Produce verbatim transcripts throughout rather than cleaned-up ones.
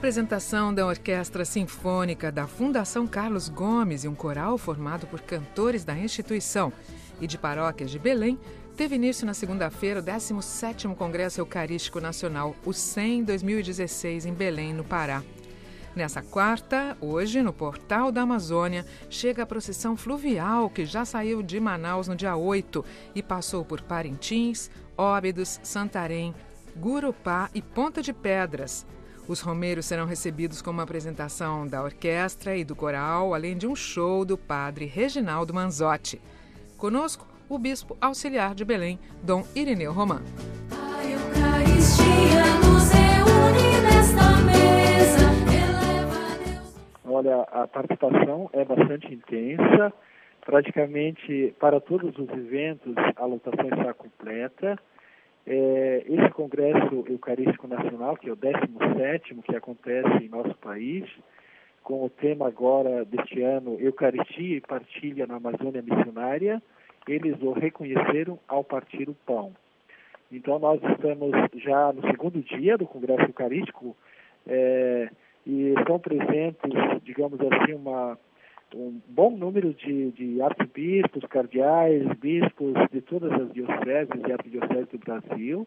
apresentação da Orquestra Sinfônica da Fundação Carlos Gomes e um coral formado por cantores da instituição e de paróquias de Belém teve início na segunda-feira o décimo sétimo Congresso Eucarístico Nacional, o cem dois mil e dezesseis, em Belém, no Pará. Nessa quarta, hoje, no Portal da Amazônia, chega a procissão fluvial que já saiu de Manaus no dia oito e passou por Parintins, Óbidos, Santarém, Gurupá e Ponta de Pedras. Os romeiros serão recebidos com uma apresentação da orquestra e do coral, além de um show do padre Reginaldo Manzotti. Conosco, o bispo auxiliar de Belém, Dom Irineu Roman. A Eucaristia nos reúne nesta mesa, eleva a Deus. Olha, a participação é bastante intensa. Praticamente para todos os eventos a lotação está completa. É, esse Congresso Eucarístico Nacional, que é o décimo sétimo que acontece em nosso país, com o tema agora deste ano, Eucaristia e Partilha na Amazônia Missionária, eles o reconheceram ao partir o pão. Então nós estamos já no segundo dia do Congresso Eucarístico é, e estão presentes, digamos assim, uma... um bom número de, de arcebispos, cardeais, bispos de todas as dioceses e arquidioceses do Brasil,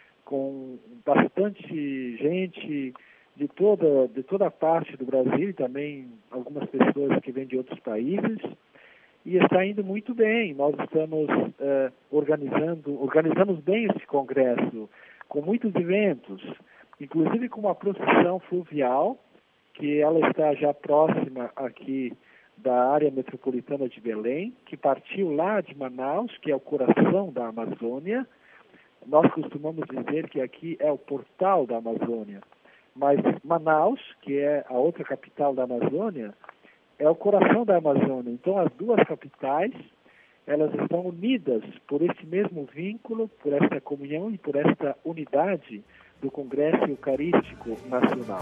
com bastante gente de toda, de toda a parte do Brasil e também algumas pessoas que vêm de outros países, e está indo muito bem. Nós estamos eh, organizando, organizamos bem esse congresso, com muitos eventos, inclusive com uma procissão fluvial, que ela está já próxima aqui da área metropolitana de Belém, que partiu lá de Manaus, que é o coração da Amazônia. Nós costumamos dizer que aqui é o portal da Amazônia, mas Manaus, que é a outra capital da Amazônia, é o coração da Amazônia. Então as duas capitais, elas estão unidas por esse mesmo vínculo, por esta comunhão e por esta unidade do Congresso Eucarístico Nacional.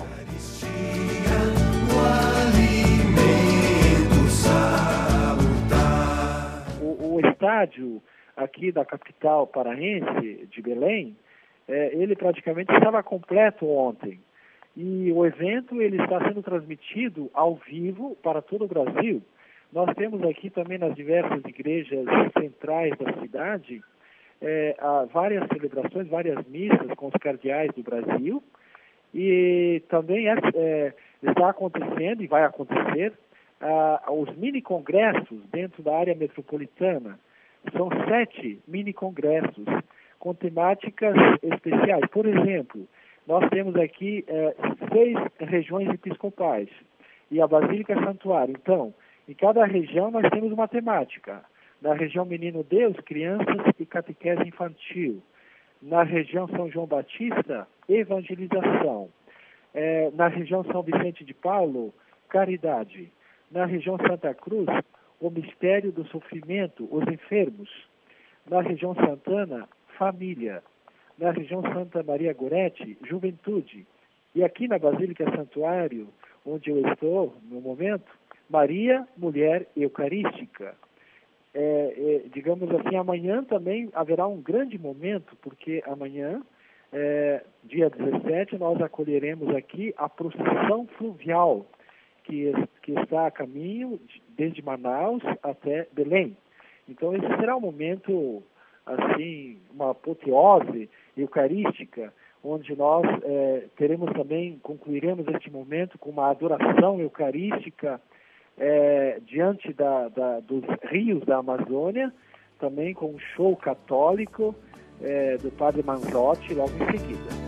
O, o estádio aqui da capital paraense, de Belém, é, ele praticamente estava completo ontem. E o evento ele está sendo transmitido ao vivo para todo o Brasil. Nós temos aqui também nas diversas igrejas centrais da cidade é, várias celebrações, várias missas com os cardeais do Brasil. E também é, é, está acontecendo e vai acontecer ah, os mini-congressos dentro da área metropolitana. São sete mini-congressos com temáticas especiais. Por exemplo, nós temos aqui eh, seis regiões episcopais e a Basílica Santuário. Então, em cada região nós temos uma temática. Na região Menino Deus, crianças e catequese infantil. Na região São João Batista, evangelização. Eh, na região São Vicente de Paulo, caridade. Na região Santa Cruz, o mistério do sofrimento, os enfermos. Na região Santana, família. Na região Santa Maria Gorete, juventude. E aqui na Basílica Santuário, onde eu estou no momento, Maria, mulher eucarística. É, é, digamos assim, amanhã também haverá um grande momento, porque amanhã, é, dia dezessete, nós acolheremos aqui a procissão fluvial, que, que está a caminho de, desde Manaus até Belém. Então esse será um momento, assim, uma apoteose eucarística, onde nós é, teremos também, concluiremos este momento com uma adoração eucarística é, diante da, da, dos rios da Amazônia, também com um show católico é, do padre Manzotti logo em seguida.